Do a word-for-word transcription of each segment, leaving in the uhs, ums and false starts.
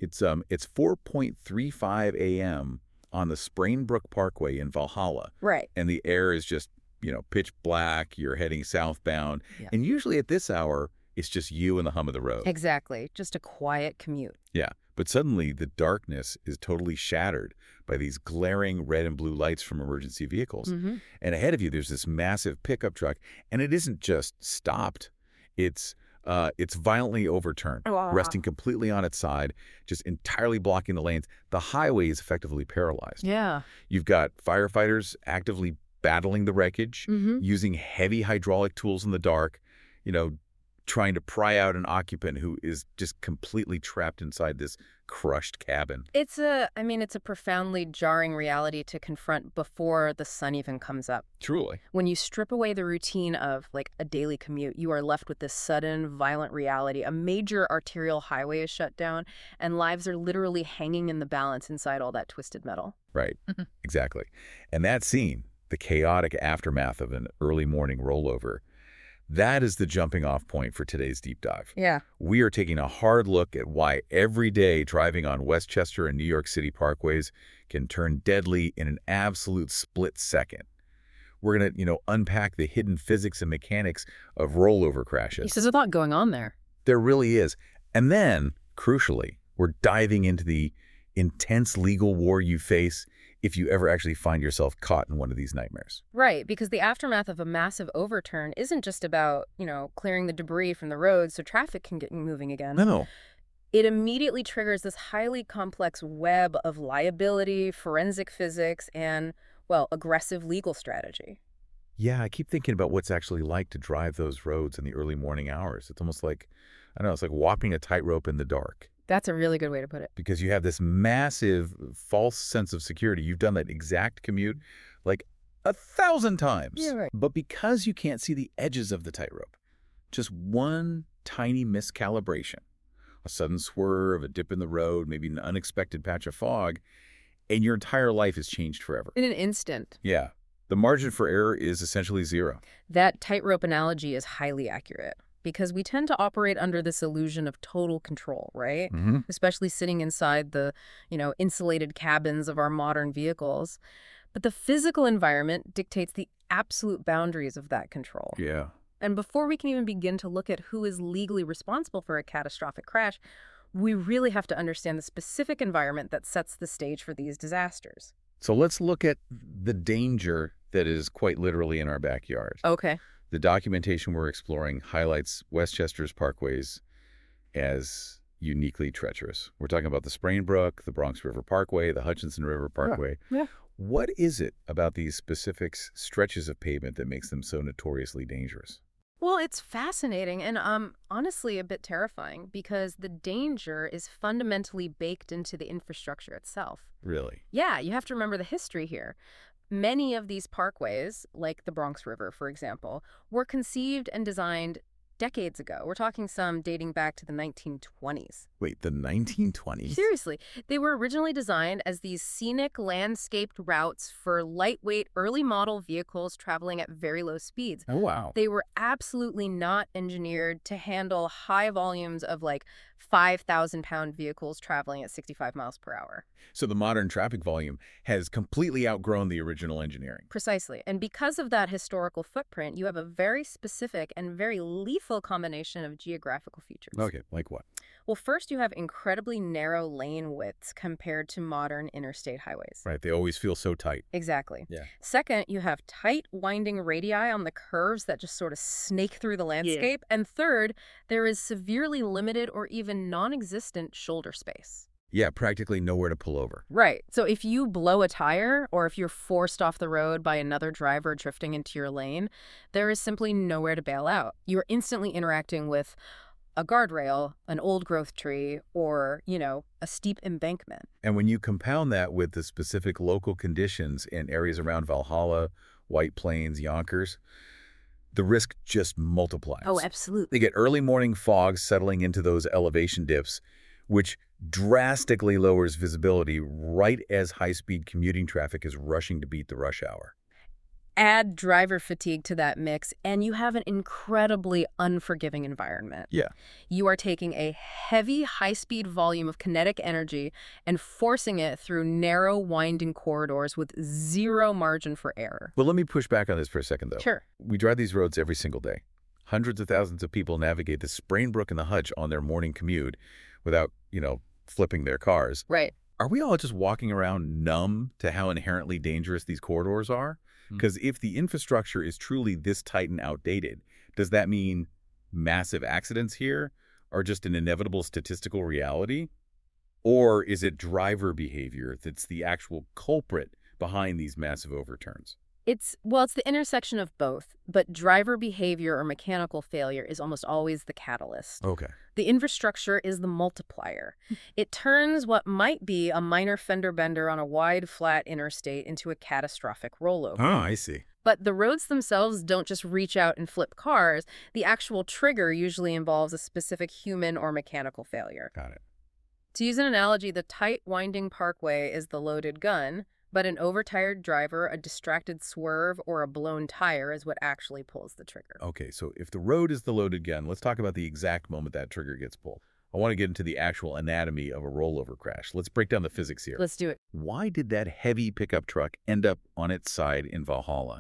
It's um it's four point three five a m on the Sprainbrook Parkway in Valhalla. Right. And the air is just, you know, pitch black. You're heading southbound. Yeah. And usually at this hour, it's just you and the hum of the road. Exactly. Just a quiet commute. Yeah. But suddenly the darkness is totally shattered by these glaring red and blue lights from emergency vehicles. Mm-hmm. And ahead of you, there's this massive pickup truck. And it isn't just stopped. It's uh, it's violently overturned, Wow. resting completely on its side, just entirely blocking the lanes. The highway is effectively paralyzed. Yeah. You've got firefighters actively battling the wreckage, Mm-hmm. using heavy hydraulic tools in the dark, you know, trying to pry out an occupant who is just completely trapped inside this crushed cabin. It's a, I mean, it's a profoundly jarring reality to confront before the sun even comes up. Truly. When you strip away the routine of, like, a daily commute, you are left with this sudden, violent reality. A major arterial highway is shut down, and lives are literally hanging in the balance inside all that twisted metal. Right. Exactly. And that scene, the chaotic aftermath of an early morning rollover, that is the jumping off point for today's deep dive. Yeah. We are taking a hard look at why every day driving on Westchester and New York City parkways can turn deadly in an absolute split second. We're going to, you know, unpack the hidden physics and mechanics of rollover crashes. There's a lot going on there. There really is. And then, crucially, we're diving into the intense legal war you face if you ever actually find yourself caught in one of these nightmares. Right, because the aftermath of a massive overturn isn't just about, you know, clearing the debris from the road so traffic can get moving again. No, no. It immediately triggers this highly complex web of liability, forensic physics, and, well, aggressive legal strategy. Yeah, I keep thinking about what's actually like to drive those roads in the early morning hours. It's almost like, I don't know, it's like walking a tightrope in the dark. That's a really good way to put it. Because you have this massive false sense of security. You've done that exact commute like a thousand times. Yeah, right. But because you can't see the edges of the tightrope, just one tiny miscalibration, a sudden swerve, a dip in the road, maybe an unexpected patch of fog, and your entire life is changed forever. In an instant. Yeah. The margin for error is essentially zero. That tightrope analogy is highly accurate because we tend to operate under this illusion of total control, right? Mm-hmm. Especially sitting inside the, you know, insulated cabins of our modern vehicles. But the physical environment dictates the absolute boundaries of that control. Yeah. And before we can even begin to look at who is legally responsible for a catastrophic crash, we really have to understand the specific environment that sets the stage for these disasters. So let's look at the danger that is quite literally in our backyard. Okay. The documentation we're exploring highlights Westchester's parkways as uniquely treacherous. We're talking about the Sprainbrook, the Bronx River Parkway, the Hutchinson River Parkway. Yeah. Yeah. What is it about these specific stretches of pavement that makes them so notoriously dangerous? Well, it's fascinating and um honestly a bit terrifying because the danger is fundamentally baked into the infrastructure itself. Really? Yeah, you have to remember the history here. Many of these parkways, like the Bronx River, for example, were conceived and designed decades ago. We're talking some dating back to the nineteen twenties. Wait, the nineteen twenties? Seriously, they were originally designed as these scenic, landscaped routes for lightweight, early model vehicles traveling at very low speeds. Oh, wow. They were absolutely not engineered to handle high volumes of like five thousand pound vehicles traveling at sixty-five miles per hour. So the modern traffic volume has completely outgrown the original engineering. Precisely. And because of that historical footprint, you have a very specific and very lethal combination of geographical features. Okay, like what? Well, first you have incredibly narrow lane widths compared to modern interstate highways. Right, they always feel so tight. Exactly. Yeah. Second, you have tight, winding radii on the curves that just sort of snake through the landscape. And third, there is severely limited or even non-existent shoulder space. Yeah, practically nowhere to pull over. Right. So if you blow a tire or if you're forced off the road by another driver drifting into your lane, there is simply nowhere to bail out. You're instantly interacting with a guardrail, an old-growth tree, or, you know, a steep embankment. And when you compound that with the specific local conditions in areas around Valhalla, White Plains, Yonkers, the risk just multiplies. Oh, absolutely. They get early morning fog settling into those elevation dips, which drastically lowers visibility right as high-speed commuting traffic is rushing to beat the rush hour. Add driver fatigue to that mix, and you have an incredibly unforgiving environment. Yeah. You are taking a heavy, high-speed volume of kinetic energy and forcing it through narrow, winding corridors with zero margin for error. Well, let me push back on this for a second, though. Sure. We drive these roads every single day. Hundreds of thousands of people navigate the Sprainbrook and the Hutch on their morning commute without, you know, flipping their cars. Right. Are we all just walking around numb to how inherently dangerous these corridors are? Because if the infrastructure is truly this tight and outdated, does that mean massive accidents here are just an inevitable statistical reality? Or is it driver behavior that's the actual culprit behind these massive overturns? It's, well, it's the intersection of both, but driver behavior or mechanical failure is almost always the catalyst. Okay. The infrastructure is the multiplier. It turns what might be a minor fender bender on a wide, flat interstate into a catastrophic rollover. Oh, I see. But the roads themselves don't just reach out and flip cars. The actual trigger usually involves a specific human or mechanical failure. Got it. To use an analogy, the tight, winding parkway is the loaded gun, but an overtired driver, a distracted swerve, or a blown tire is what actually pulls the trigger. Okay, so if the road is the loaded gun, let's talk about the exact moment that trigger gets pulled. I want to get into the actual anatomy of a rollover crash. Let's break down the physics here. Let's do it. Why did that heavy pickup truck end up on its side in Valhalla?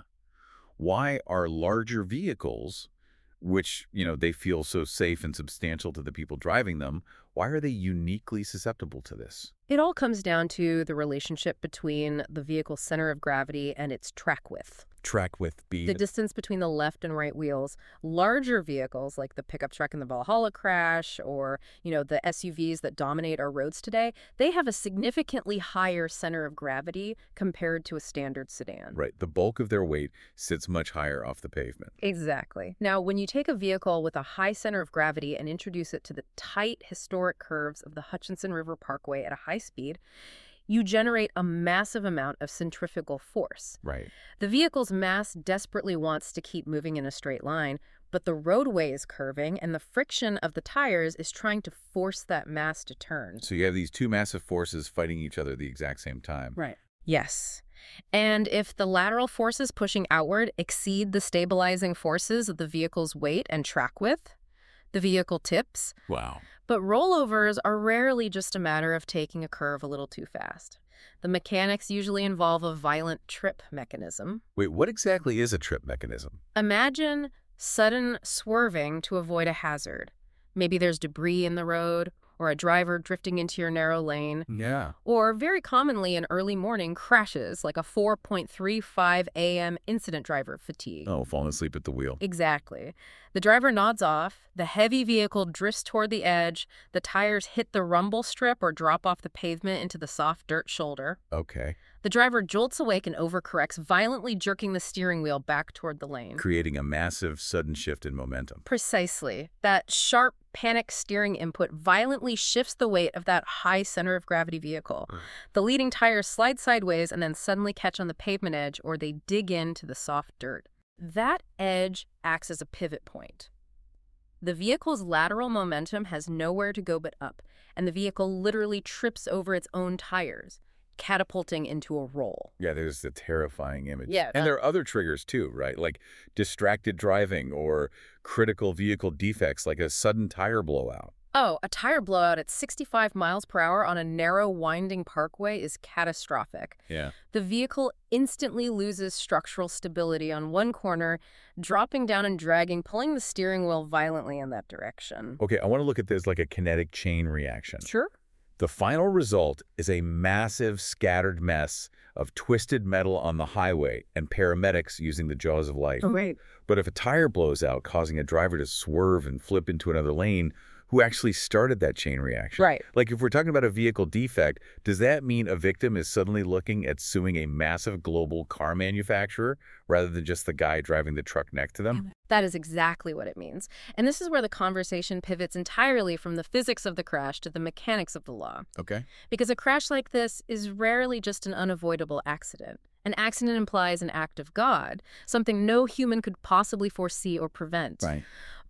Why are larger vehicles, which, you know, they feel so safe and substantial to the people driving them, why are they uniquely susceptible to this? It all comes down to the relationship between the vehicle's center of gravity and its track width. Track width being The distance between the left and right wheels. Larger vehicles like the pickup truck in the Valhalla crash or, you know, the S U Vs that dominate our roads today, they have a significantly higher center of gravity compared to a standard sedan. Right. The bulk of their weight sits much higher off the pavement. Exactly. Now, when you take a vehicle with a high center of gravity and introduce it to the tight historic curves of the Hutchinson River Parkway at a high speed, you generate a massive amount of centrifugal force. Right. The vehicle's mass desperately wants to keep moving in a straight line, but the roadway is curving and the friction of the tires is trying to force that mass to turn. So you have these two massive forces fighting each other at the exact same time. Right. Yes. And if the lateral forces pushing outward exceed the stabilizing forces of the vehicle's weight and track width, the vehicle tips. Wow. But rollovers are rarely just a matter of taking a curve a little too fast. The mechanics usually involve a violent trip mechanism. Wait, what exactly is a trip mechanism? Imagine sudden swerving to avoid a hazard. Maybe there's debris in the road, or a driver drifting into your narrow lane, Yeah. or very commonly in early morning crashes like a four point three five a m incident driver fatigue. Oh, falling asleep at the wheel. Exactly. The driver nods off, the heavy vehicle drifts toward the edge, the tires hit the rumble strip or drop off the pavement into the soft dirt shoulder. Okay. The driver jolts awake and overcorrects, violently jerking the steering wheel back toward the lane. Creating a massive sudden shift in momentum. Precisely. That sharp, panic steering input violently shifts the weight of that high center of gravity vehicle. The leading tires slide sideways and then suddenly catch on the pavement edge, or they dig into the soft dirt. That edge acts as a pivot point. The vehicle's lateral momentum has nowhere to go but up, and the vehicle literally trips over its own tires, catapulting into a roll. Yeah, there's the terrifying image. Yeah, and that- there are other triggers too, right? Like distracted driving or critical vehicle defects like a sudden tire blowout. Oh, a tire blowout at sixty-five miles per hour on a narrow, winding parkway is catastrophic. Yeah. The vehicle instantly loses structural stability on one corner, dropping down and dragging, pulling the steering wheel violently in that direction. Okay, I want to look at this like a kinetic chain reaction. Sure. The final result is a massive scattered mess of twisted metal on the highway and paramedics using the jaws of life. Right. But if a tire blows out, causing a driver to swerve and flip into another lane, who actually started that chain reaction? Right. Like if we're talking about a vehicle defect, does that mean a victim is suddenly looking at suing a massive global car manufacturer rather than just the guy driving the truck next to them? That is exactly what it means. And this is where the conversation pivots entirely from the physics of the crash to the mechanics of the law. Okay. Because a crash like this is rarely just an unavoidable accident. An accident implies an act of God, something no human could possibly foresee or prevent. Right.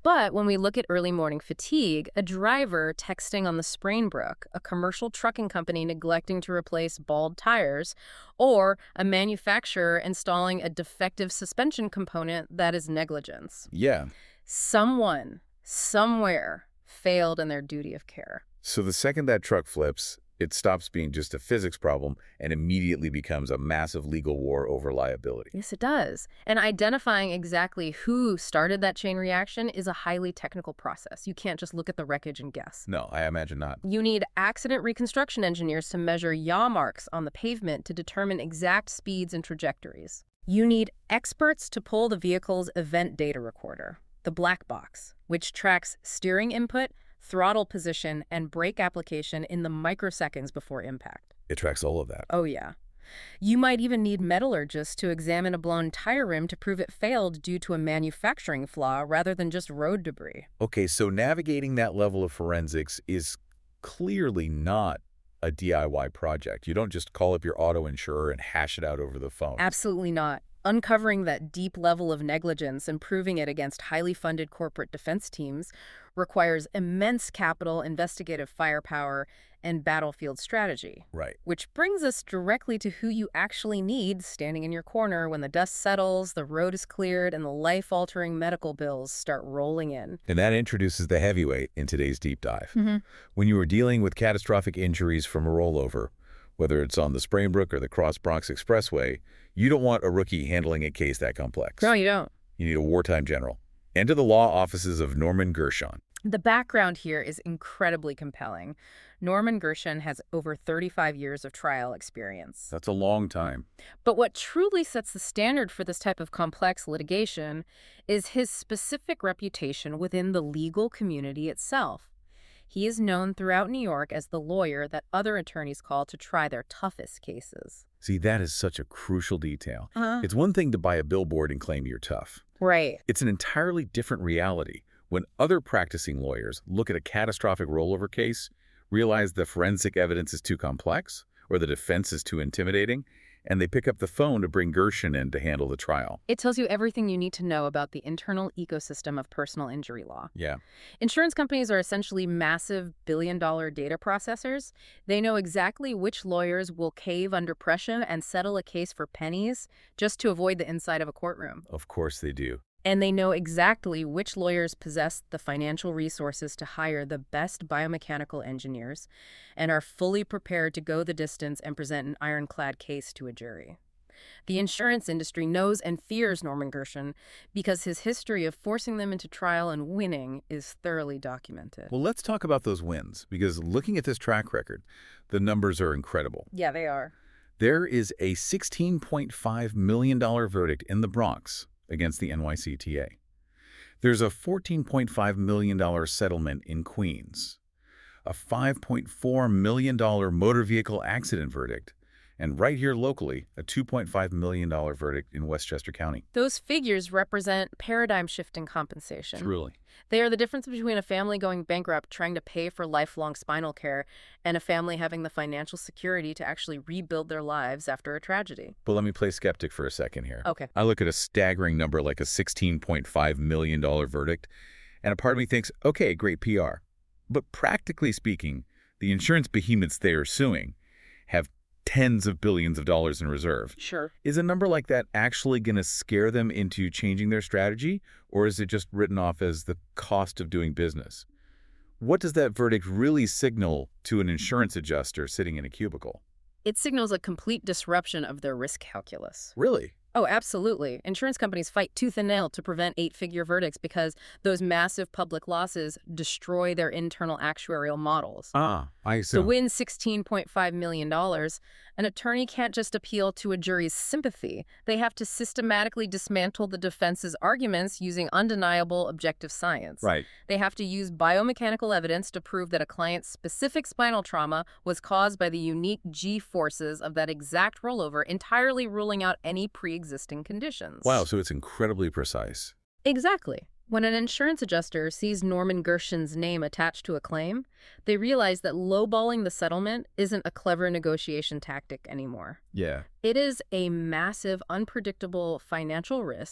But when we look at early morning fatigue, a driver texting on the Sprainbrook, a commercial trucking company neglecting to replace bald tires, or a manufacturer installing a defective suspension component, that is negligence. Yeah. Someone, somewhere, failed in their duty of care. So the second that truck flips, it stops being just a physics problem and immediately becomes a massive legal war over liability. Yes, it does. And identifying exactly who started that chain reaction is a highly technical process. You can't just look at the wreckage and guess. No, I imagine not. You need accident reconstruction engineers to measure yaw marks on the pavement to determine exact speeds and trajectories. You need experts to pull the vehicle's event data recorder, the black box, which tracks steering input, throttle position, and brake application in the microseconds before impact. It tracks all of that. Oh, yeah. You might even need metallurgists to examine a blown tire rim to prove it failed due to a manufacturing flaw rather than just road debris. Okay, so navigating that level of forensics is clearly not a D I Y project. You don't just call up your auto insurer and hash it out over the phone. Absolutely not. Uncovering that deep level of negligence and proving it against highly funded corporate defense teams requires immense capital, investigative firepower, and battlefield strategy. Right. Which brings us directly to who you actually need standing in your corner when the dust settles, the road is cleared, and the life-altering medical bills start rolling in. And that introduces the heavyweight in today's deep dive. Mm-hmm. When you are dealing with catastrophic injuries from a rollover, whether it's on the Sprainbrook or the Cross Bronx Expressway, you don't want a rookie handling a case that complex. No, you don't. You need a wartime general. Enter the law offices of Norman Gershon. The background here is incredibly compelling. Norman Gershon has over thirty-five years of trial experience. That's a long time. But what truly sets the standard for this type of complex litigation is his specific reputation within the legal community itself. He is known throughout New York as the lawyer that other attorneys call to try their toughest cases. See, that is such a crucial detail. Uh-huh. It's one thing to buy a billboard and claim you're tough. Right. It's an entirely different reality when other practicing lawyers look at a catastrophic rollover case, realize the forensic evidence is too complex or the defense is too intimidating, and they pick up the phone to bring Gershon in to handle the trial. It tells you everything you need to know about the internal ecosystem of personal injury law. Yeah. Insurance companies are essentially massive billion-dollar data processors. They know exactly which lawyers will cave under pressure and settle a case for pennies just to avoid the inside of a courtroom. Of course they do. And they know exactly which lawyers possess the financial resources to hire the best biomechanical engineers and are fully prepared to go the distance and present an ironclad case to a jury. The insurance industry knows and fears Norman Gershon because his history of forcing them into trial and winning is thoroughly documented. Well, let's talk about those wins, because looking at this track record, the numbers are incredible. Yeah, they are. There is a sixteen point five million dollars verdict in the Bronx against the N Y C T A. There's a fourteen point five million dollars settlement in Queens, a five point four million dollars motor vehicle accident verdict, and right here locally, a two point five million dollars verdict in Westchester County. Those figures represent paradigm-shifting compensation. Truly. They are the difference between a family going bankrupt trying to pay for lifelong spinal care and a family having the financial security to actually rebuild their lives after a tragedy. But let me play skeptic for a second here. Okay. I look at a staggering number like a sixteen point five million dollars verdict, and a part of me thinks, okay, great P R. But practically speaking, the insurance behemoths they are suing have tens of billions of dollars in reserve. Sure. Is a number like that actually going to scare them into changing their strategy, or is it just written off as the cost of doing business? What does that verdict really signal to an insurance adjuster sitting in a cubicle? It signals a complete disruption of their risk calculus. Really? Oh, absolutely. Insurance companies fight tooth and nail to prevent eight-figure verdicts because those massive public losses destroy their internal actuarial models. Ah, I see. To win sixteen point five million dollars, an attorney can't just appeal to a jury's sympathy. They have to systematically dismantle the defense's arguments using undeniable objective science. Right. They have to use biomechanical evidence to prove that a client's specific spinal trauma was caused by the unique G-forces of that exact rollover, entirely ruling out any pre-existing conditions. Wow, so it's incredibly precise. Exactly. When an insurance adjuster sees Norman Gershon's name attached to a claim, they realize that lowballing the settlement isn't a clever negotiation tactic anymore. Yeah. It is a massive, unpredictable financial risk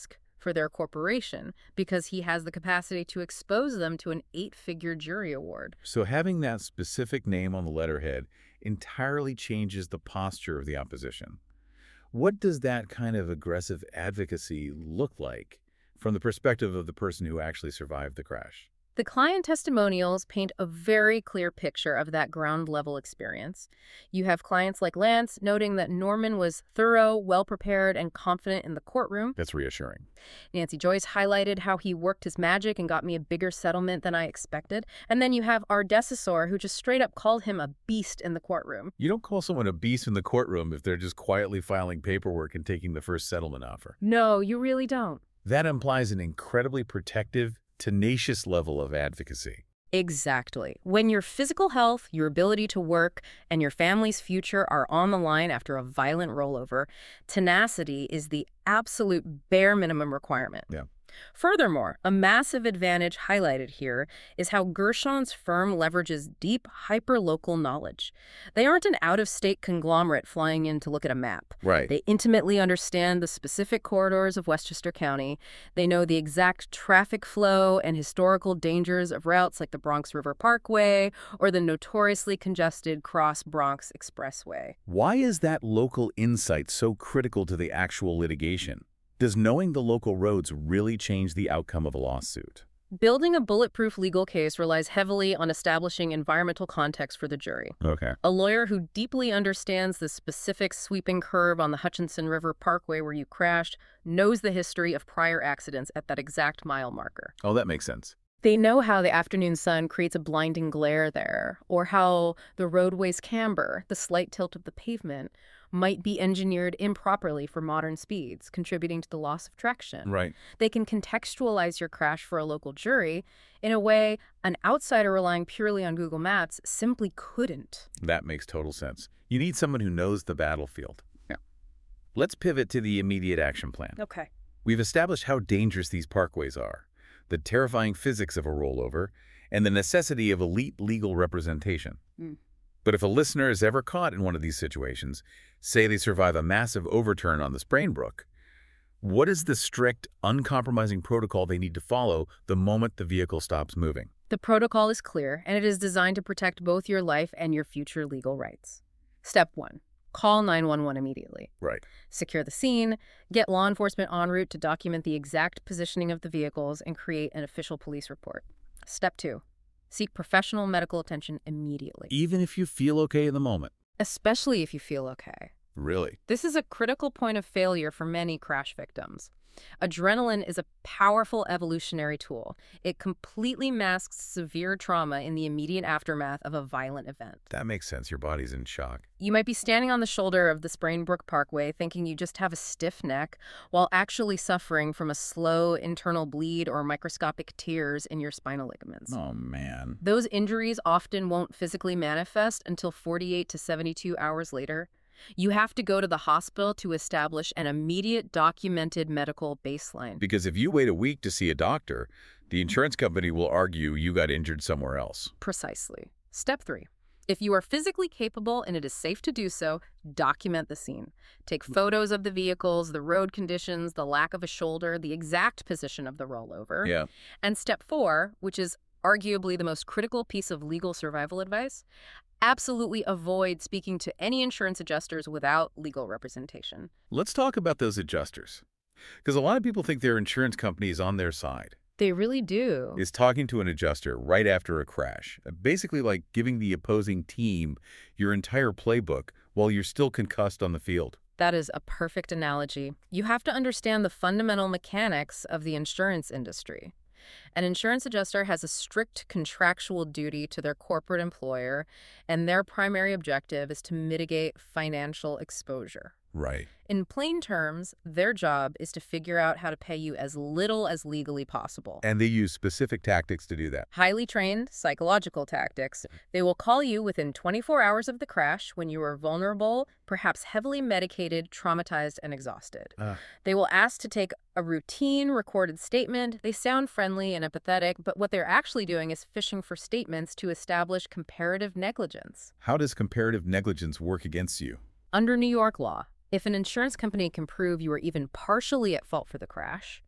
for their corporation because he has the capacity to expose them to an eight-figure jury award. So having that specific name on the letterhead entirely changes the posture of the opposition. What does that kind of aggressive advocacy look like from the perspective of the person who actually survived the crash? The client testimonials paint a very clear picture of that ground-level experience. You have clients like Lance noting that Norman was thorough, well-prepared, and confident in the courtroom. That's reassuring. Nancy Joyce highlighted how he worked his magic and got me a bigger settlement than I expected. And then you have our decessor, who just straight up called him a beast in the courtroom. You don't call someone a beast in the courtroom if they're just quietly filing paperwork and taking the first settlement offer. No, you really don't. That implies an incredibly protective, tenacious level of advocacy. Exactly. When your physical health, your ability to work, and your family's future are on the line after a violent rollover, tenacity is the absolute bare minimum requirement. Yeah. Furthermore, a massive advantage highlighted here is how Gershon's firm leverages deep, hyper-local knowledge. They aren't an out-of-state conglomerate flying in to look at a map. Right. They intimately understand the specific corridors of Westchester County. They know the exact traffic flow and historical dangers of routes like the Bronx River Parkway or the notoriously congested Cross Bronx Expressway. Why is that local insight so critical to the actual litigation? Does knowing the local roads really change the outcome of a lawsuit? Building a bulletproof legal case relies heavily on establishing environmental context for the jury. Okay. A lawyer who deeply understands the specific sweeping curve on the Hutchinson River Parkway where you crashed knows the history of prior accidents at that exact mile marker. Oh, that makes sense. They know how the afternoon sun creates a blinding glare there, or how the roadway's camber, the slight tilt of the pavement, might be engineered improperly for modern speeds, contributing to the loss of traction. Right. They can contextualize your crash for a local jury in a way an outsider relying purely on Google Maps simply couldn't. That makes total sense. You need someone who knows the battlefield. Yeah. Let's pivot to the immediate action plan. Okay. We've established how dangerous these parkways are, the terrifying physics of a rollover, and the necessity of elite legal representation. Mm. But if a listener is ever caught in one of these situations, say they survive a massive overturn on the Sprainbrook, what is the strict, uncompromising protocol they need to follow the moment the vehicle stops moving? The protocol is clear, and it is designed to protect both your life and your future legal rights. Step one. Call nine one one immediately. Right. Secure the scene, get law enforcement en route to document the exact positioning of the vehicles, and create an official police report. Step two. Seek professional medical attention immediately. Even if you feel okay in the moment. Especially if you feel okay. Really? This is a critical point of failure for many crash victims. Adrenaline is a powerful evolutionary tool. It completely masks severe trauma in the immediate aftermath of a violent event. That makes sense. Your body's in shock. You might be standing on the shoulder of the Sprainbrook Parkway thinking you just have a stiff neck while actually suffering from a slow internal bleed or microscopic tears in your spinal ligaments. Oh, man. Those injuries often won't physically manifest until forty-eight to seventy-two hours later. You have to go to the hospital to establish an immediate documented medical baseline. Because if you wait a week to see a doctor, the insurance company will argue you got injured somewhere else. Precisely. Step three. If you are physically capable and it is safe to do so, document the scene. Take photos of the vehicles, the road conditions, the lack of a shoulder, the exact position of the rollover. Yeah. And step four, which is arguably the most critical piece of legal survival advice, absolutely avoid speaking to any insurance adjusters without legal representation. Let's talk about those adjusters. Because a lot of people think their insurance company is on their side. They really do. Is talking to an adjuster right after a crash. Basically like giving the opposing team your entire playbook while you're still concussed on the field. That is a perfect analogy. You have to understand the fundamental mechanics of the insurance industry. An insurance adjuster has a strict contractual duty to their corporate employer, and their primary objective is to mitigate financial exposure. Right. In plain terms, their job is to figure out how to pay you as little as legally possible. And they use specific tactics to do that. Highly trained psychological tactics. They will call you within twenty-four hours of the crash when you are vulnerable, perhaps heavily medicated, traumatized, and exhausted. Uh. They will ask to take a routine recorded statement. They sound friendly and empathetic, but what they're actually doing is fishing for statements to establish comparative negligence. How does comparative negligence work against you? Under New York law, if an insurance company can prove you were even partially at fault for the crash,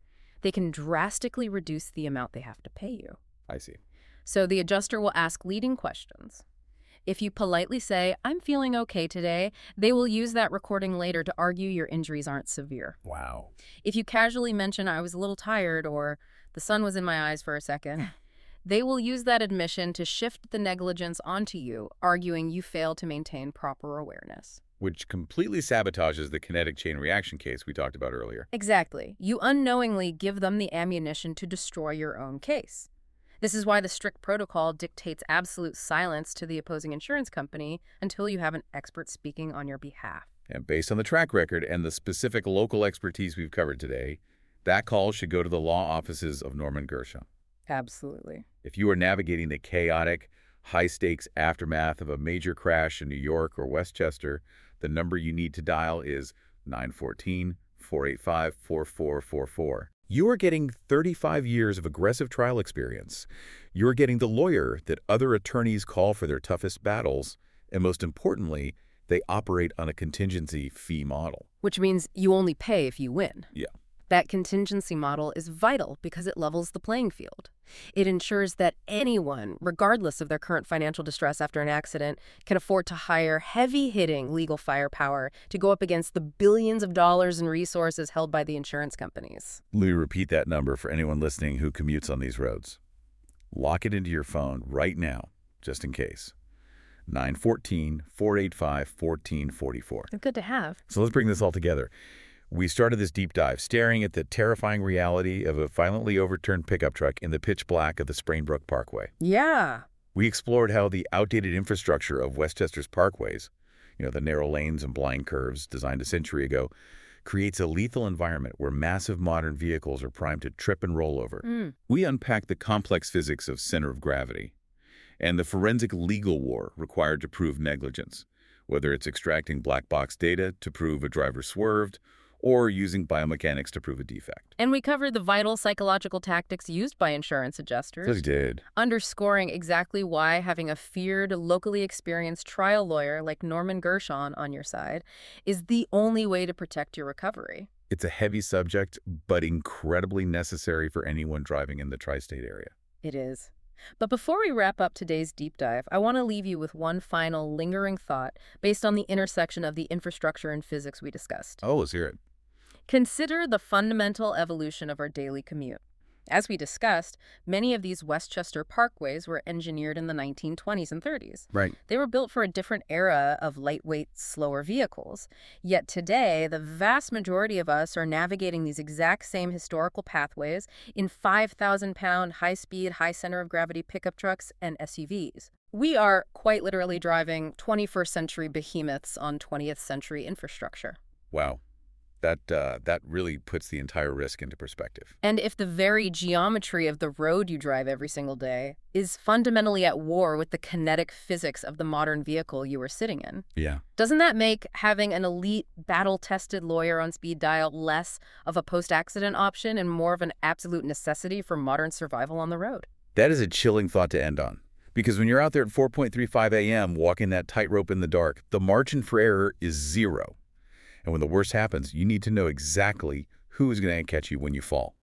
they can drastically reduce the amount they have to pay you. I see. So the adjuster will ask leading questions. If you politely say, "I'm feeling okay today," they will use that recording later to argue your injuries aren't severe. Wow. If you casually mention, "I was a little tired," or "the sun was in my eyes for a second," they will use that admission to shift the negligence onto you, arguing you failed to maintain proper awareness. Which completely sabotages the kinetic chain reaction case we talked about earlier. Exactly. You unknowingly give them the ammunition to destroy your own case. This is why the strict protocol dictates absolute silence to the opposing insurance company until you have an expert speaking on your behalf. And based on the track record and the specific local expertise we've covered today, that call should go to the law offices of Norman Gershon. Absolutely. If you are navigating the chaotic, high-stakes aftermath of a major crash in New York or Westchester, the number you need to dial is nine one four, four eight five, four four four four. You are getting thirty-five years of aggressive trial experience. You're getting the lawyer that other attorneys call for their toughest battles, and most importantly, they operate on a contingency fee model. Which means you only pay if you win. Yeah. That contingency model is vital because it levels the playing field. It ensures that anyone, regardless of their current financial distress after an accident, can afford to hire heavy-hitting legal firepower to go up against the billions of dollars in resources held by the insurance companies. Let me repeat that number for anyone listening who commutes on these roads. Lock it into your phone right now, just in case. nine one four, four eight five, one four four four. Good to have. So let's bring this all together. We started this deep dive staring at the terrifying reality of a violently overturned pickup truck in the pitch black of the Sprainbrook Parkway. Yeah. We explored how the outdated infrastructure of Westchester's parkways, you know, the narrow lanes and blind curves designed a century ago, creates a lethal environment where massive modern vehicles are primed to trip and roll over. Mm. We unpacked the complex physics of center of gravity and the forensic legal war required to prove negligence, whether it's extracting black box data to prove a driver swerved or using biomechanics to prove a defect. And we covered the vital psychological tactics used by insurance adjusters. We did. Underscoring exactly why having a feared, locally experienced trial lawyer like Norman Gershon on your side is the only way to protect your recovery. It's a heavy subject, but incredibly necessary for anyone driving in the tri-state area. It is. But before we wrap up today's deep dive, I want to leave you with one final lingering thought based on the intersection of the infrastructure and physics we discussed. Oh, let's hear it. Consider the fundamental evolution of our daily commute. As we discussed, many of these Westchester parkways were engineered in the nineteen twenties and thirties. Right. They were built for a different era of lightweight, slower vehicles. Yet today, the vast majority of us are navigating these exact same historical pathways in five thousand pound, high-speed, high-center-of-gravity pickup trucks and S U Vs. We are quite literally driving twenty-first century behemoths on twentieth century infrastructure. Wow. That, uh, that really puts the entire risk into perspective. And if the very geometry of the road you drive every single day is fundamentally at war with the kinetic physics of the modern vehicle you are sitting in, Yeah. doesn't that make having an elite, battle-tested lawyer on speed dial less of a post-accident option and more of an absolute necessity for modern survival on the road? That is a chilling thought to end on. Because when you're out there at four point three five a m walking that tightrope in the dark, the margin for error is zero. And when the worst happens, you need to know exactly who is going to catch you when you fall.